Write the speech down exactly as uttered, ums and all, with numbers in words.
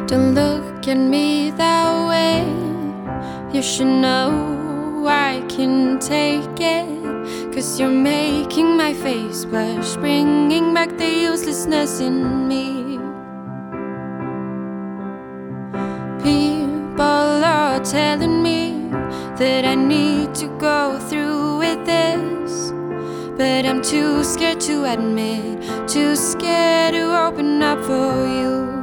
Don't look at me that way. You should know I can take it, 'cause you're making my face blush, bringing back the uselessness in me. People are telling me that I need to go through with this, but I'm too scared to admit, too scared to open up for you.